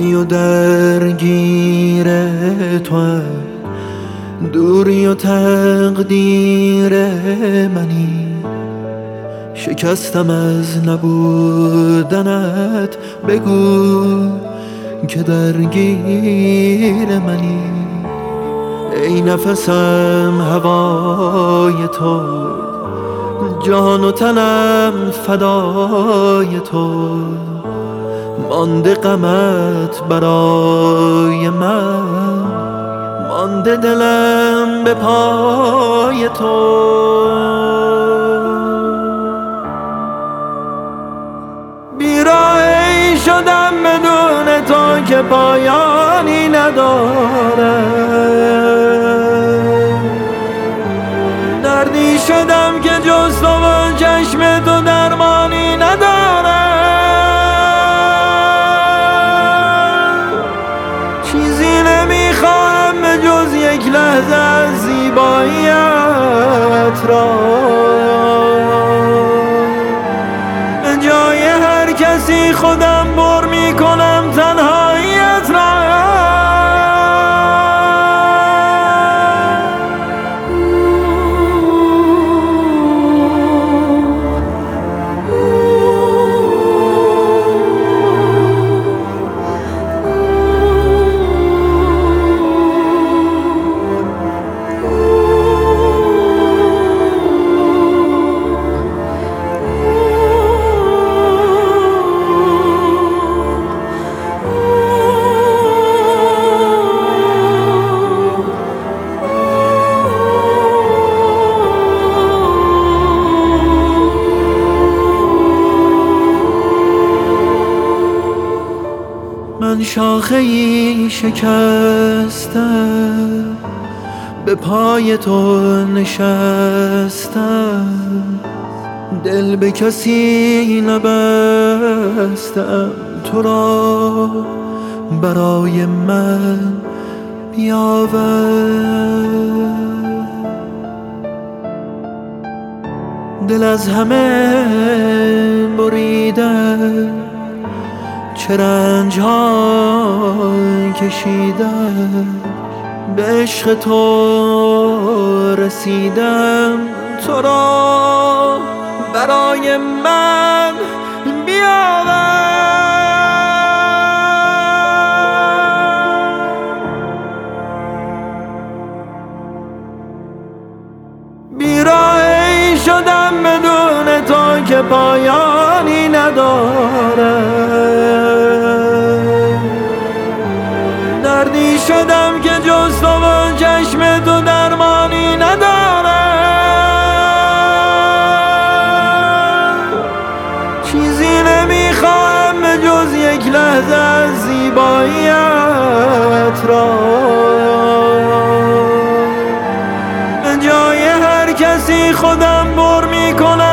وقتی و درگیر تو دوری و تقدیر منی، شکستم از نبودنت، بگو که درگیر منی. ای نفسم هوای تو، جان و تنم فدای تو، مانده غمت برای من، مانده دلم به پای تو. بیراهی شدم بدون تو که پایانی نداره، دردی شدم که جز تو و چشم تو درمانی نداره. چیزی نمیخواهم به جز یک لحظه از زیباییت را، به جای هر کسی خودم بر میکنم تنهاییت را. من شاخه‌ای شکستم، به پای تو نشستم، دل به کسی نبستم، تو را برای من بیاور. دل از همه بریدم، چه رنج ها کشیدم، به عشق تو رسیدم، تو را برای من بیاور. بیراهی شدم بدون تو که پایانی نداره، دردی شدم که جز تو و چشم تو درمانی نداره. چیزی نمیخواهم به جز یک لحظه از زیباییت را، به جای هر کسی خودم بر میکنم